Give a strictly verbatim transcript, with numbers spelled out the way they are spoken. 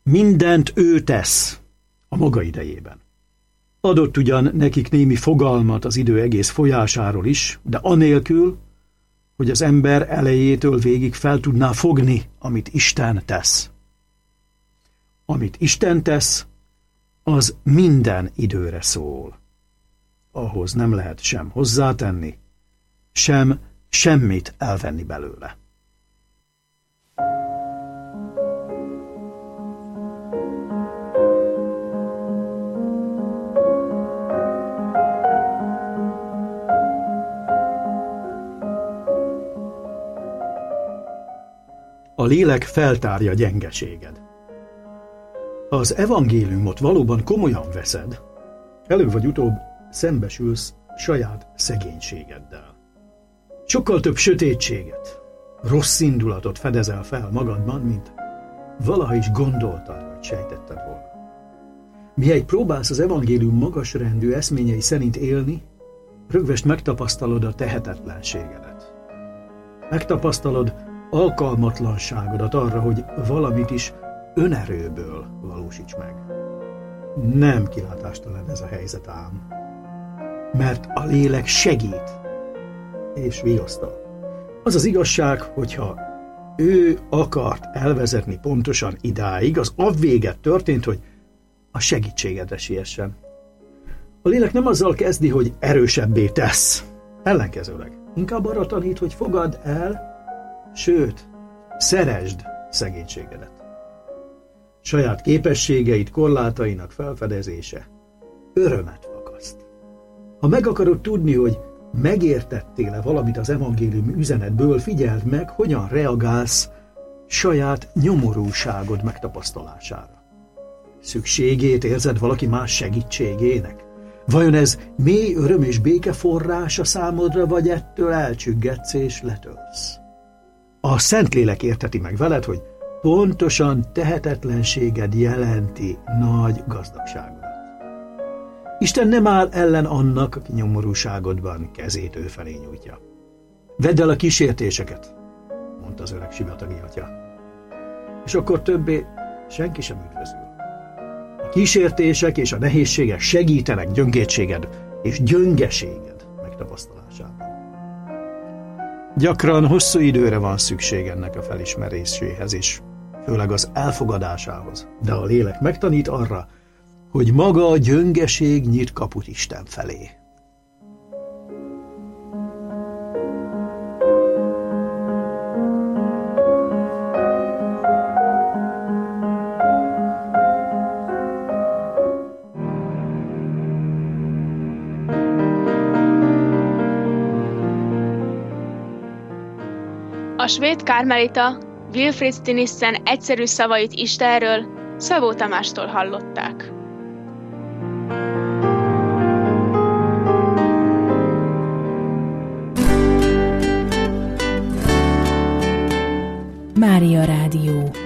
Mindent ő tesz a maga idejében. Adott ugyan nekik némi fogalmat az idő egész folyásáról is, de anélkül, hogy az ember elejétől végig fel tudná fogni, amit Isten tesz. Amit Isten tesz, az minden időre szól. Ahhoz nem lehet sem hozzátenni, sem semmit elvenni belőle. A lélek feltárja gyengeséged. Ha az evangéliumot valóban komolyan veszed, előbb vagy utóbb szembesülsz saját szegénységeddel. Sokkal több sötétséget, rossz indulatot fedezel fel magadban, mint valaha is gondoltad vagy sejtetted volna. Mihelyt próbálsz az evangélium magasrendű eszményei szerint élni, rögvest megtapasztalod a tehetetlenségedet. Megtapasztalod alkalmatlanságodat arra, hogy valamit is önerőből valósíts meg. Nem kilátástalan ez a helyzet ám, mert a lélek segít és vigasztal. Az az igazság, hogyha ő akart elvezetni pontosan idáig, az avvéget történt, hogy a segítségedre siessen. A lélek nem azzal kezdi, hogy erősebbé tesz, ellenkezőleg. Inkább arra tanít, hogy fogadd el, sőt, szeresd szegénységedet. Saját képességeid, korlátainak felfedezése örömet fakaszt. Ha meg akarod tudni, hogy megértettél-e valamit az evangélium üzenetből, figyeld meg, hogyan reagálsz saját nyomorúságod megtapasztalására. Szükségét érzed valaki más segítségének? Vajon ez mély öröm és béke forrása számodra, vagy ettől elcsüggetsz és letörsz? A Szentlélek érteti meg veled, hogy pontosan tehetetlenséged jelenti nagy gazdagságodat. Isten nem áll ellen annak, aki nyomorúságodban kezét ő felé nyújtja. Vedd el a kísértéseket, mondta az öreg sivatagi atya. És akkor többé senki sem üdvözül. A kísértések és a nehézségek segítenek gyöngétséged és gyöngeséged megtapasztalásában. Gyakran hosszú időre van szükség ennek a felismeréséhez is, főleg az elfogadásához, de a lélek megtanít arra, hogy maga a gyöngeség nyit kaput Isten felé. A svéd kármelita Wilfrid Stinissen egyszerű szavait Istenről Szabó Tamástól hallották. Mária Rádió.